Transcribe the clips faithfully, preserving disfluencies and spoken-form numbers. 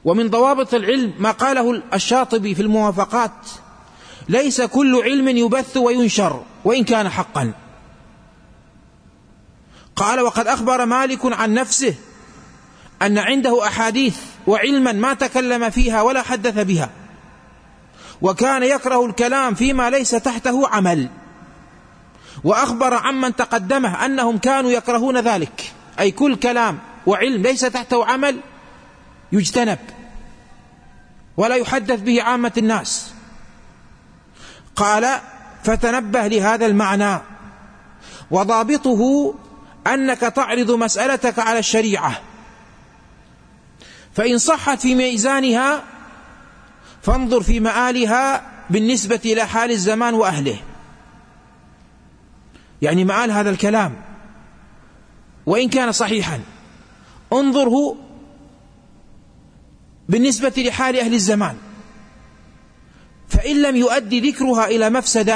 ومن ضوابط العلم ما قاله الشاطبي في الموافقات: ليس كل علم يبث وينشر وإن كان حقا. قال: وقد أخبر مالك عن نفسه أن عنده أحاديث وعلما ما تكلم فيها ولا حدث بها، وكان يكره الكلام فيما ليس تحته عمل. وأخبر عمن تقدمه أنهم كانوا يكرهون ذلك، أي كل كلام وعلم ليس تحته عمل يجتنب ولا يحدث به عامة الناس. قال: فتنبه لهذا المعنى، وضابطه أنك تعرض مسألتك على الشريعة، فإن صحت في ميزانها فانظر في مآلها بالنسبة إلى حال الزمان وأهله. يعني مآل هذا الكلام وإن كان صحيحا انظره بالنسبة لحال أهل الزمان، فإن لم يؤدي ذكرها إلى مفسدة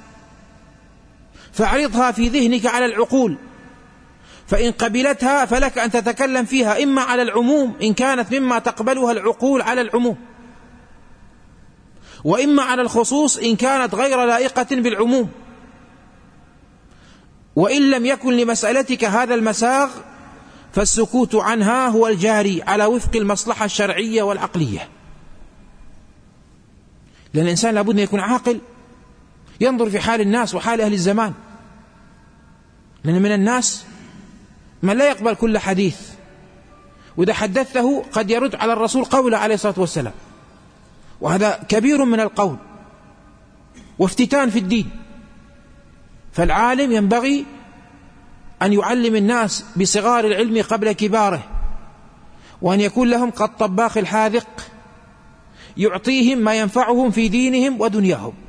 فاعرضها في ذهنك على العقول، فإن قبلتها فلك أن تتكلم فيها إما على العموم إن كانت مما تقبلها العقول على العموم، وإما على الخصوص إن كانت غير لائقة بالعموم. وإن لم يكن لمسألتك هذا المساغ فالسكوت عنها هو الجاري على وفق المصلحة الشرعية والعقلية، لأن الإنسان لابد أن يكون عاقل ينظر في حال الناس وحال أهل الزمان، لأن من الناس من لا يقبل كل حديث، وإذا حدثه قد يرد على الرسول قوله عليه الصلاة والسلام، وهذا كبير من القول وافتتان في الدين. فالعالم ينبغي أن يعلم الناس بصغار العلم قبل كباره، وأن يكون لهم كالطباخ الحاذق يعطيهم ما ينفعهم في دينهم ودنياهم.